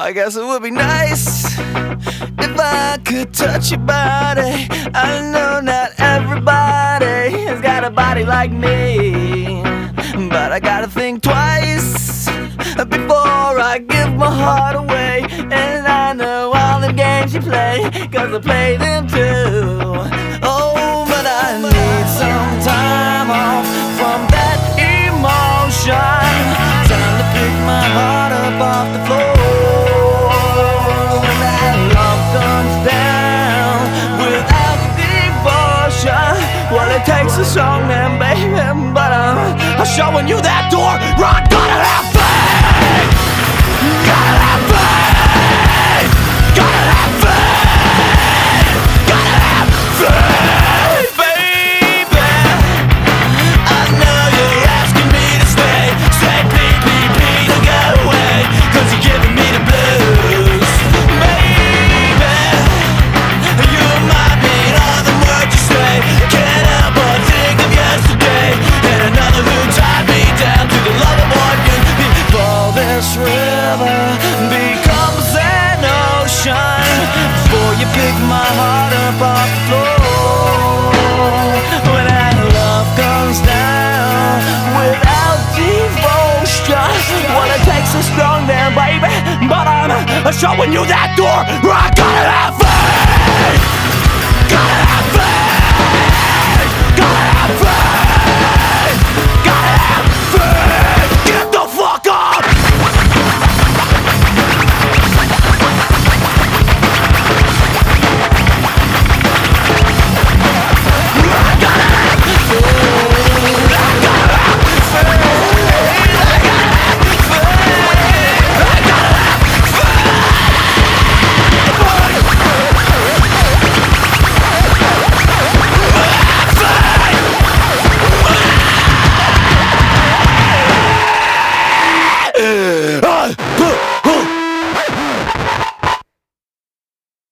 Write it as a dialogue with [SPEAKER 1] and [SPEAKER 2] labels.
[SPEAKER 1] I guess it would be nice if I could touch your body. I know not everybody has got a body like me, but I gotta think twice before I give my heart away. And I know all the games you play, 'cause I play them too. Oh, but I need some time off from that emotion. Time to pick my heart up off the floor. When that love comes down without devotion, well, it takes a strong man, baby, but I'm showing you that door. I gotta have faith. Gotta have faith. Gotta have faith. Gotta have faith, baby. I know you're asking me to stay. Say please don't go away, 'cause you're giving me the blues. Baby, you might mean all the words you say. Can't help but think of yesterday and another who tied me down to the love of what used to be. Before this river becomes an ocean, before you pick my heart up off the floor. When that love comes down without devotion, well, it takes a strong man, baby, but I'm showing you that door. I gotta have faith. Gotta have faith.